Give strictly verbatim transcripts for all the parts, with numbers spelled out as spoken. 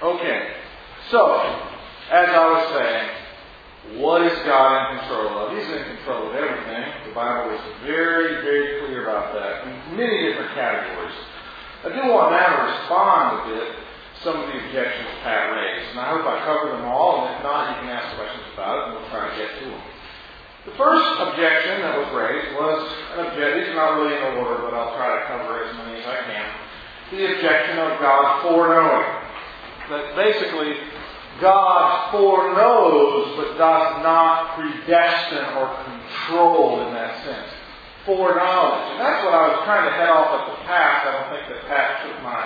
Okay, so, as I was saying, what is God in control of? He's in control of everything. The Bible is very, very clear about that in many different categories. I do want now to respond a bit to some of the objections Pat raised, and I hope I covered them all, and if not, you can ask questions about it, and we'll try to get to them. The first objection that was raised was an objection, these are not really in order, but I'll try to cover as many as I can. The objection of God foreknowing. That basically, God foreknows, but does not predestine or control in that sense. Foreknowledge. And that's what I was trying to head off at the past. I don't think that Pat took my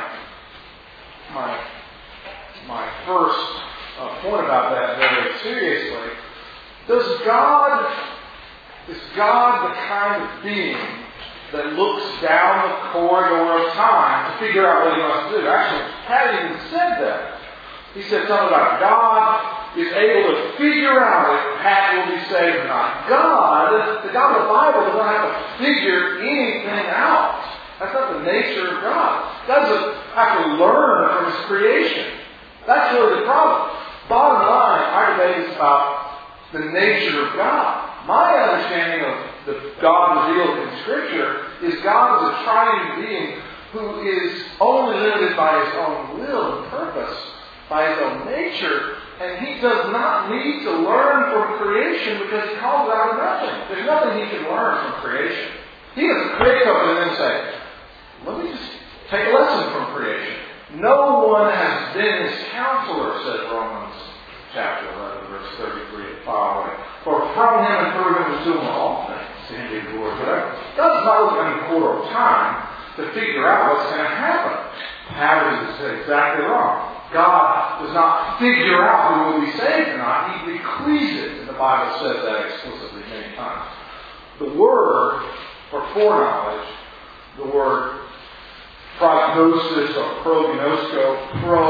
my my first uh, point about that very seriously. Does God, is God the kind of being that looks down the corridor of time to figure out what he must do? Actually, Pat even said that. He said something about God is able to figure out if Pat will be saved or not. God, the God of the Bible, doesn't have to figure anything out. That's not the nature of God. God doesn't have to learn from His creation. That's really the problem. Bottom line, our debate is about the nature of God. My understanding of the God revealed in Scripture is God is a triune being who is only limited by His own will and purpose, by His own nature, and He does not need to learn from creation because He calls it out of nothing. There's nothing He can learn from creation. He doesn't create something and then say, let me just take a lesson from creation. No one has been His counselor, says Romans chapter eleven, verse thirty-three and following. For from Him and through Him is doing all things. To Him be the glory forever. God's not looking in the corridor of time to figure out what's going to happen. Pat is exactly wrong. God does not figure out who will be saved or not. He bequeaths it. And the Bible says that explicitly many times. The word for foreknowledge, the word prognosis or prognosco,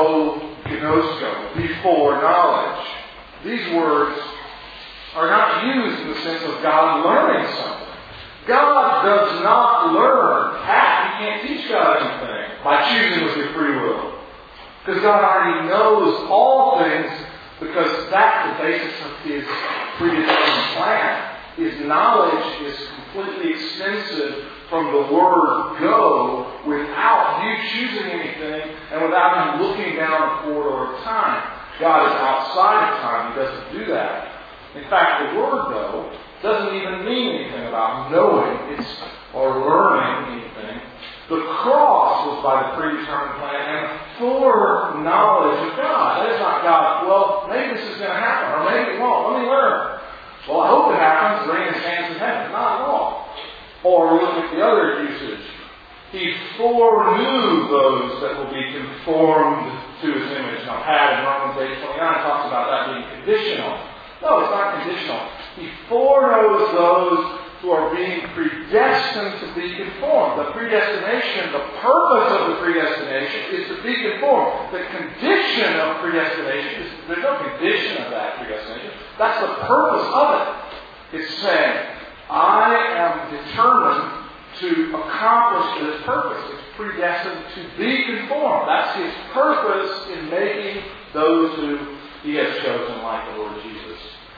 prognosco, before knowledge. These words are not used in the sense of God learning something. God does not learn. Pat, you can't teach God anything by choosing with your free will. Because God already knows all things, because that's the basis of His predetermined plan. His knowledge is completely extensive from the word go without you choosing anything and without Him looking down the corridor of time. God is outside of time. He doesn't do that. In fact, the word go doesn't even mean anything about knowing it's, or learning anything. The cross was by the predetermined plan and foreknowledge of God. That is not God. Well, maybe this is going to happen, or maybe it won't. Let me learn. Well, I hope it happens. Wring His hands in heaven. Not at all. Or look at the other usage. He foreknew those that will be conformed to His image. Now, Pat in Romans eight twenty-nine talks about that being conditional. No, it's not conditional. He foreknows those who are being predestined to be conformed. The predestination, the purpose of the predestination is to be conformed. The condition of predestination is, there's no condition of that predestination. That's the purpose of it. It's saying, I am determined to accomplish this purpose. It's predestined to be conformed. That's His purpose in making those who He has chosen, like the Lord Jesus.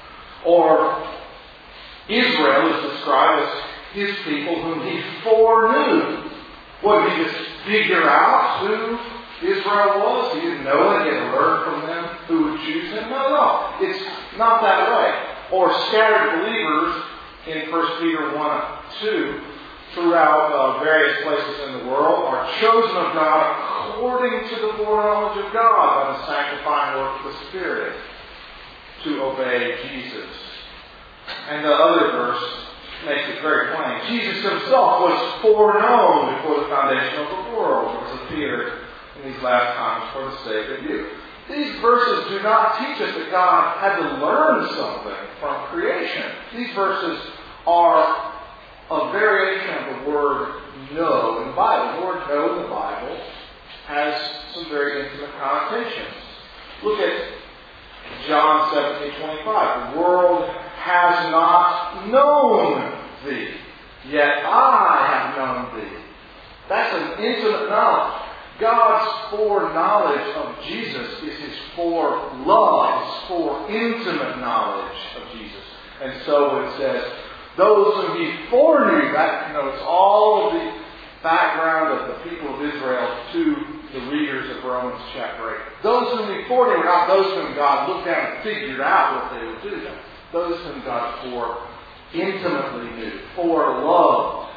Or Israel is described as His people whom He foreknew. What, did He just figure out who Israel was? He didn't know it. He had to learn from them who would choose Him? No, no. It's not that way. Or scattered believers in First Peter one two throughout uh, various places in the world are chosen of God according to the foreknowledge of God by the sanctifying work of the Spirit to obey Jesus. And the other verse makes it very plain. Jesus Himself was foreknown before the foundation of the world, or has appeared in these last times for the sake of you. These verses do not teach us that God had to learn something from creation. These verses are a variation of the word know in the Bible. The word know in the Bible has some very intimate connotations. Look at John seventeen twenty-five. The world has not known thee, yet I have known thee. That's an intimate knowledge. God's foreknowledge of Jesus is His forelove, His fore intimate knowledge of Jesus. And so when it says, those whom He foreknew, that connotes all of the background of the people of Israel to the readers of Romans chapter eight. Those whom He foreknew were not those whom God looked at and figured out what they would do. Those whom God fore intimately knew, foreloved.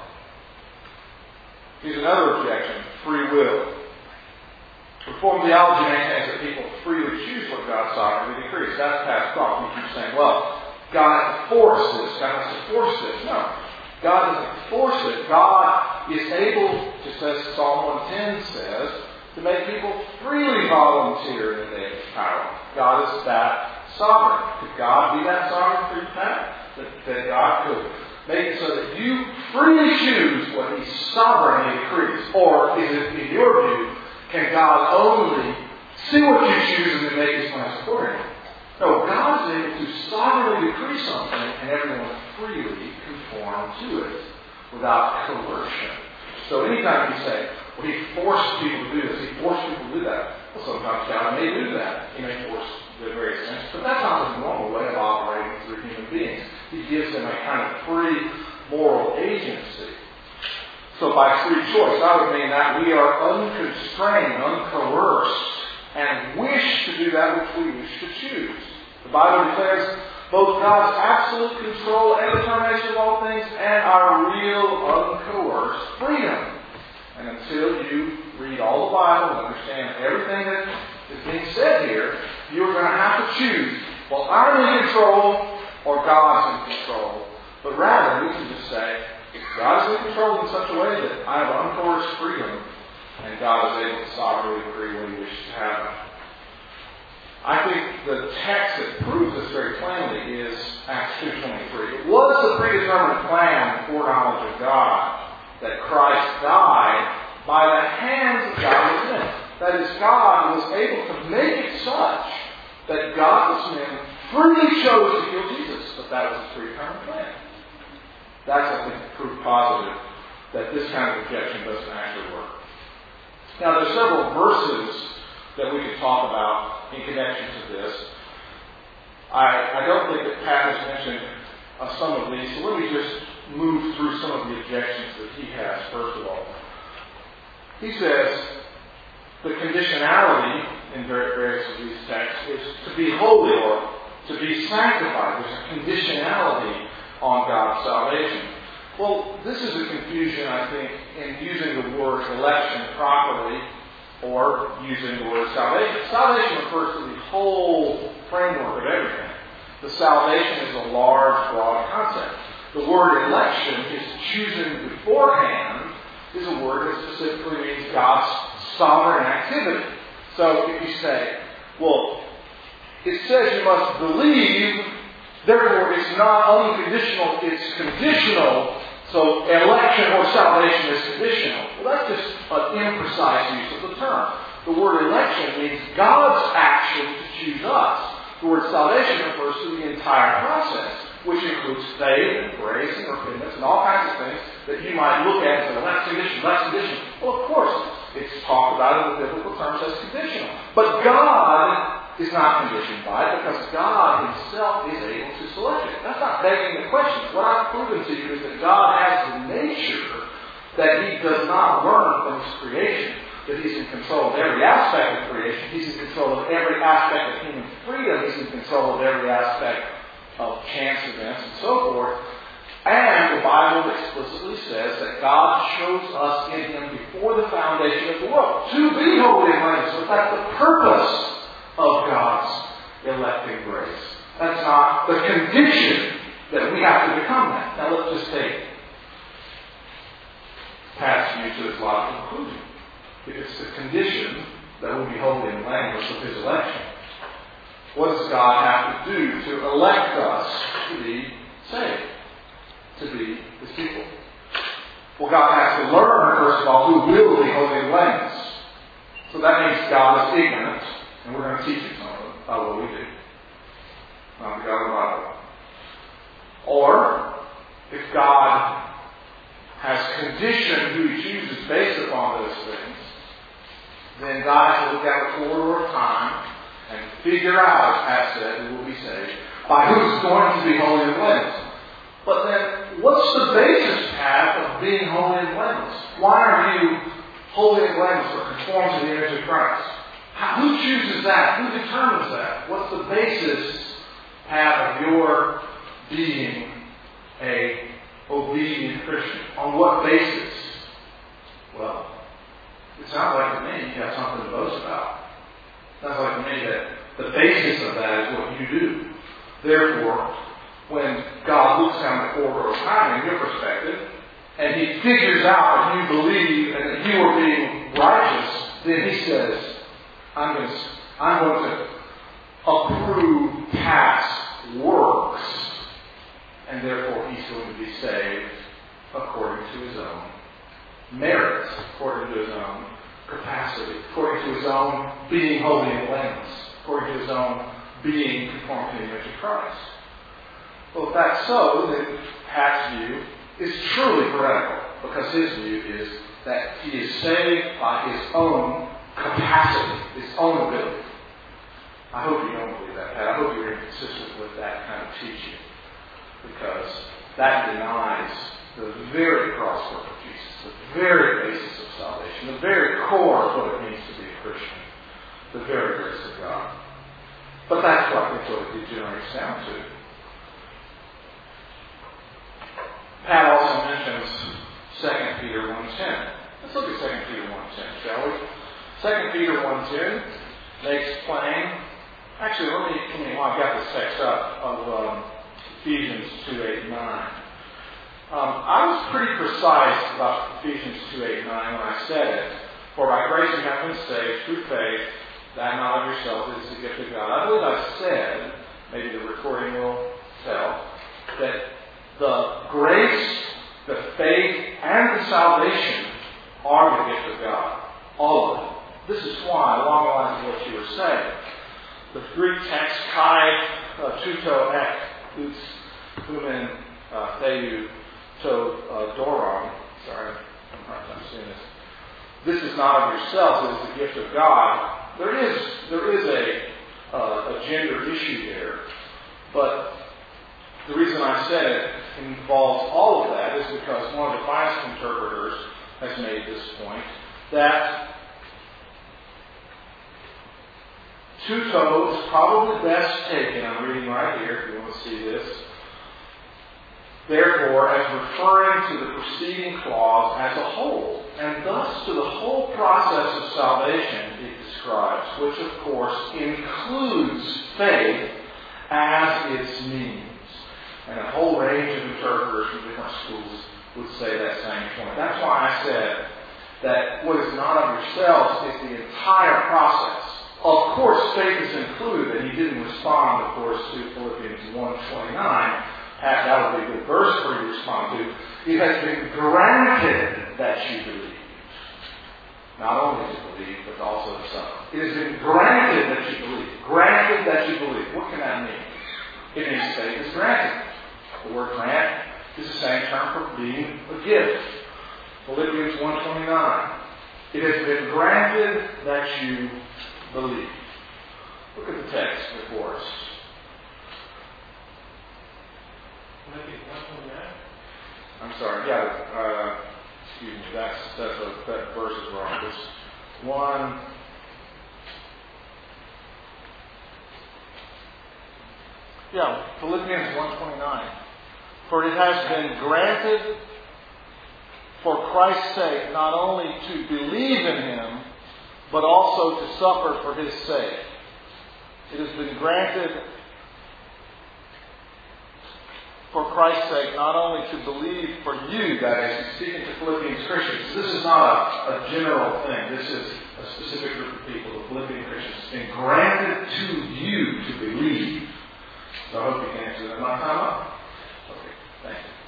Here's another objection, free will. Reformed theology maintains that people freely choose what God sovereignly decrees. That's past thought. We keep saying, well, God has to force this. God has to force this. No. God doesn't force it. God is able, just as Psalm one ten says, to make people freely volunteer in the day of His power. God is that sovereign. Could God be that sovereign for you, Pat? That, that God could make it so that you freely choose what He sovereignly decrees. Or is it, in your view, can God only see what you choose and then make His plans accordingly? No, God is able to sovereignly decree something and everyone freely conform to it without coercion. So anytime you say, well, He forced people to do this, He forced people to do that. Well, sometimes God may do that. He may force the various things. But that's not the normal way of operating through human beings. He gives them a kind of free moral agency. So by free choice, I would mean that we are unconstrained, uncoerced, and wish to do that which we wish to choose. The Bible declares both God's absolute control and determination of all things and our real uncoerced freedom. And until you read all the Bible and understand everything that is being said here, you are going to have to choose, well, I'm in control or God's in control. But rather, we can just say, God is in control in such a way that I have uncoerced freedom and God is able to sovereignly decree what He wishes to happen. I think the text that proves this very plainly is Acts two twenty-three. It was the predetermined plan and foreknowledge of God that Christ died by the hands of godless men. That is, God was able to make it such that godless men freely chose to kill Jesus, but that was His predetermined plan. That's, I think, proof positive that this kind of objection doesn't actually work. Now, there's several verses that we could talk about in connection to this. I, I don't think that Pat has mentioned uh, some of these, so let me just move through some of the objections that he has, first of all. He says the conditionality in various of these texts is to be holy or to be sanctified. There's a conditionality on God's salvation. Well, this is a confusion, I think, in using the word election properly or using the word salvation. Salvation refers to the whole framework of everything. The salvation is a large, broad concept. The word election is choosing beforehand is a word that specifically means God's sovereign activity. So if you say, well, it says you must believe, therefore it's not unconditional, it's conditional. So election or salvation is conditional. Well, that's just an imprecise use of the term. The word election means God's action to choose us. The word salvation refers to the entire process, which includes faith and grace and repentance and all kinds of things that you might look at and say, well, that's conditional, that's conditional. Well, of course, it's talked about in the biblical terms as conditional. But God is not conditioned by it because God Himself is able to select it. That's not begging the question. What I've proven to you is that God has the nature that He does not learn from His creation, that He's in control of every aspect of creation. He's in control of every aspect of human freedom. He's in control of every aspect of chance events and so forth. And the Bible explicitly says that God chose us in Him before the foundation of the world to be holy and blameless. So that's the purpose of God's electing grace. That's not the condition that we have to become that. Now let's just take Pat's view to its logical conclusion. If it's the condition that we'll be holy and blameless of His election, what does God have to do to elect us to be saved, to be His people? Well, God has to learn, first of all, who will be holy and blameless. So that means God is ignorant. And we're going to teach you something about what we do. Not the God of the Bible. Or, if God has conditioned who He chooses based upon those things, then God has to look out the corridor of time and figure out, as Pat said, who will be saved, by who's going to be holy and blameless. But then, what's the basis, Pat, of being holy and blameless? Why are you holy and blameless or conform to the image of Christ? How, who chooses that? Who determines that? What's the basis, Pat, of your being a obedient Christian? On what basis? Well, it sounds like to me you have something to boast about. It sounds like to me that the basis of that is what you do. Therefore, when God looks down the corridor of time in your perspective, and He figures out that you believe and that you are being righteous, then He says, I'm going to, I'm going to approve past works, and therefore He's going to be saved according to His own merits, according to His own capacity, according to His own being holy and blameless, according to His own being conformed to the image of Christ. Well, if that's so, then Pat's view is truly heretical, because his view is that he is saved by his own capacity, his own ability. I hope you don't believe that, Pat. I hope you're inconsistent with that kind of teaching, because that denies the very cross work of Jesus, the very basis of salvation, the very core of what it means to be a Christian, the very grace of God. But that's what it degenerates down to. Pat also mentions Second Peter one ten. Let's look at Second Peter one ten, shall we? Second Peter one ten makes plain. Actually, let me, let me while I've got this text up, of um, Ephesians two eight nine. Um, I was pretty precise about Ephesians two eight nine when I said it. For by grace you have been saved through faith, that not of yourself, it is the gift of God. I believe I said, maybe the recording will tell, that the grace, the faith, and the salvation are the gift of God. All of them. This is why, along the lines of what you were saying, the Greek text, kai uh, tuto ek, us humen uh, theou to uh, doron. Sorry, I'm hard time saying this. This is not of yourselves, it is the gift of God. There is there is a uh, a gender issue there, but the reason I said it involves all of that is because one of the finest interpreters has made this point, that tuto is probably best taken, I'm reading right here if you want to see this, therefore as referring to the preceding clause as a whole, and thus to the whole process of salvation it describes, which of course includes faith as its means. And a whole range of interpreters from different schools would say that same point. That's why I said that what is not of yourselves is the entire process. Of course, faith is included, and he didn't respond, of course, to Philippians one twenty-nine. That would be a good verse for you to respond to. It has been granted that you believe. Not only to believe, but also to suffer. It has been granted that you believe. Granted that you believe. What can that mean? It means faith is granted. The word grant is the same term for being a gift. Philippians one twenty-nine. It has been granted that you believe. Look at the text before us. I'm sorry, yeah, uh, excuse me, that's, that's a, that verse is wrong. It's one, yeah, Philippians one twenty-nine. For it has been granted for Christ's sake not only to believe in Him, but also to suffer for His sake. It has been granted for Christ's sake, not only to believe for you, that is, speaking to Philippians Christians. This is not a, a general thing. This is a specific group of people, the Philippian Christians. It's been granted to you to believe. So I hope you can answer that. My time up? Okay, thank you.